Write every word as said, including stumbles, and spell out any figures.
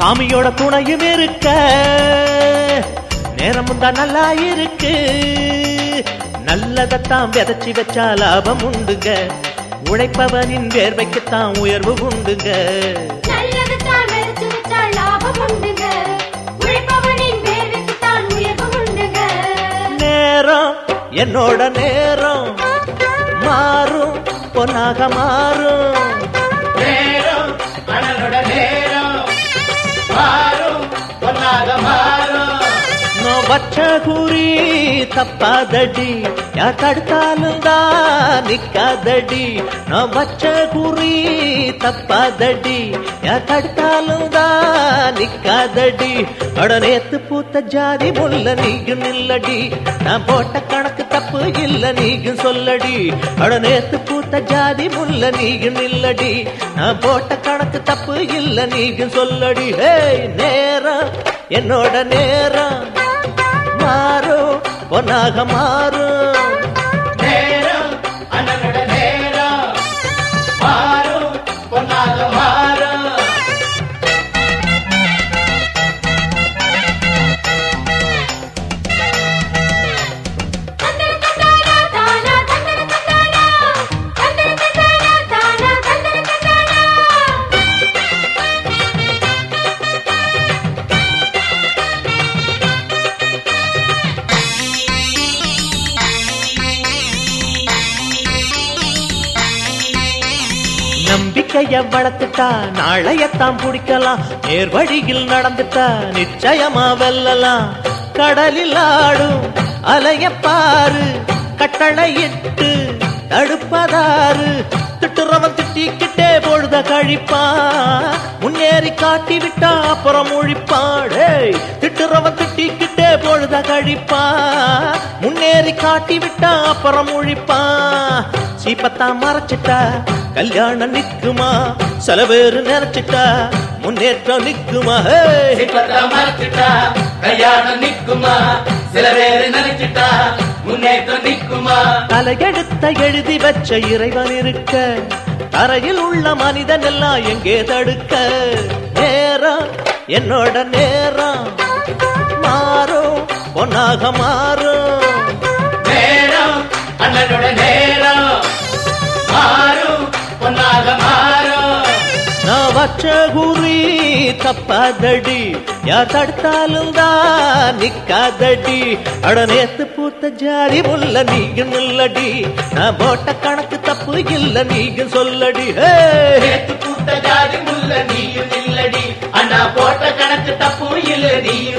சாமியோட துணையும் இருக்க நேரமும் தான் நல்லா இருக்கு. நல்லதத்தான் விதைச்சி வச்சா லாபம் உண்டுங்க. உழைப்பவனின் வேர்வைக்குத்தான் உயர்வு உண்டுங்க. நல்லதத்தான் விதைச்சி வச்சா லாபம் உண்டுங்க. உழைப்பவனின் வேர்வைக்குத்தான் உயர்வு உண்டுங்க. நேரம் என்னோட நேரம் மாறும் பொன்னாக மாறும். நேரம் அண்ணனோட நேரம் மாறும் பொன்னாக மாறும். நான் வச்ச குறி தப்பாதடி, யார் தடுத்தாலும் தான் நிக்காதடி. நான் வச்ச குறி தப்பாதடி, யார் தடுத்தாலும் தான் நிக்காதடி. அட நேத்து பூத்த ஜாதி முல்ல நீயும் நில்லடி, நான் போட்ட கணக்கு தப்பு இல்ல நீயும் சொல்லடி. அட நேத்து பூத்த ஜாதி முல்ல நீயும் நில்லடி, நான் போட்ட கணக்கு தப்பு இல்ல நீயும் சொல்லடி. ஹேய் நேரம் என்னோட நேரம் மாறும் பொன்னாக மாறும். நேரம் அண்ணனோட நேரம் மாறும் பொன்னாக மாறும். நம்பிக்கைய வளர்த்துட்டா நாளையத்தான் பிடிக்கலாம். நேர்வழியில் நடந்துட்டா நிச்சயமா வெல்லலாம். கடலில் ஆடும் அலைய பாரு, கட்டளையிட்டு தடுப்பதாரு. திட்டுறவன் திட்டிக்கிட்டே பொழுத கழிப்பான், முன்னேறி காட்டி விட்டா அப்புறம் ஒழிப்பாடே. திட்டுறவன் திட்டிக்கிட்டே பொழுத கழிப்பான், முன்னேறி காட்டி விட்டா அப்புறம் ஒழிப்பான். சீப்பத்தான் மறைச்சிட்டா கல்யாணம் நிக்குமா, சில பேரு நினைச்சிட்டா முன்னேற்றம் நிக்குமா. மறைச்சிட்டா கல்யாணம் நிக்குமா, சில பேரு நினைச்சிட்டா முன்னேற்றம் நிக்குமா. தலையெழுத்த எழுதி வச்ச இறைவன் இருக்க, தரையில் உள்ள மனிதன் எல்லாம் எங்கே தடுக்க. நேரம் என்னோட நேரம் மாறும் பொன்னாக மாறும். நேரம் அண்ணனோட நேரம் மாறும் பொன்னாக மாறும். நான் வச்ச குறி தப்பாதடி, யார் தடுத்தாலும் தான் நிக்காதடி. அட நேத்து பூத்த ஜாதி முல்ல நீயும் நில்லடி, நான் போட்ட கணக்கு தப்பு இல்ல நீயும் சொல்லடி. நேத்து பூத்த ஜாதி முல்ல நீயும் இல்லடி, அண்ணா போட்ட கணக்கு தப்பு இல்ல நீயும்